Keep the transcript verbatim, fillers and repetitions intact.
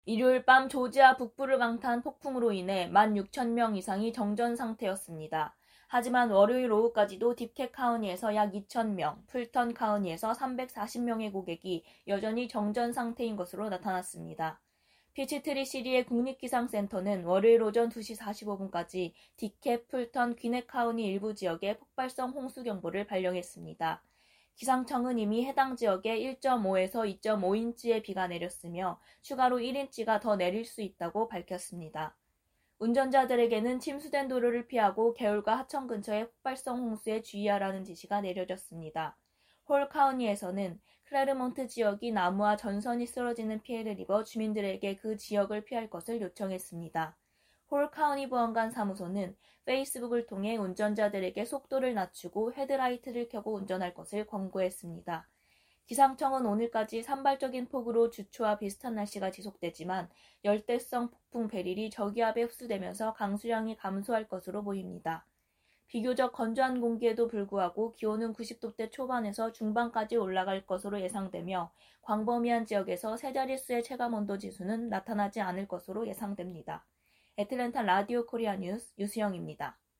일요일 밤 조지아 북부를 강타한 폭풍으로 인해 만 육천 명 이상이 정전 상태였습니다. 하지만 월요일 오후까지도 딥캣 카운티에서 약 이천 명, 풀턴 카운티에서 삼백사십 명의 고객이 여전히 정전 상태인 것으로 나타났습니다. 피치트리 시리의 국립기상센터는 월요일 오전 두 시 사십오 분까지 딥캣, 풀턴, 귀넷 카운티 일부 지역에 폭발성 홍수경보를 발령했습니다. 기상청은 이미 해당 지역에 일 점 오에서 이 점 오 인치의 비가 내렸으며 추가로 일 인치가 더 내릴 수 있다고 밝혔습니다. 운전자들에게는 침수된 도로를 피하고 개울과 하천 근처의 폭발성 홍수에 주의하라는 지시가 내려졌습니다. 홀 카운티에서는 클레르몬트 지역이 나무와 전선이 쓰러지는 피해를 입어 주민들에게 그 지역을 피할 것을 요청했습니다. 홀 카운티 보안관 사무소는 페이스북을 통해 운전자들에게 속도를 낮추고 헤드라이트를 켜고 운전할 것을 권고했습니다. 기상청은 오늘까지 산발적인 폭우로 주초와 비슷한 날씨가 지속되지만 열대성 폭풍 베릴이 저기압에 흡수되면서 강수량이 감소할 것으로 보입니다. 비교적 건조한 공기에도 불구하고 기온은 구십 도대 초반에서 중반까지 올라갈 것으로 예상되며 광범위한 지역에서 세 자릿수의 체감온도 지수는 나타나지 않을 것으로 예상됩니다. 애틀랜타 라디오 코리아 뉴스 유수영입니다.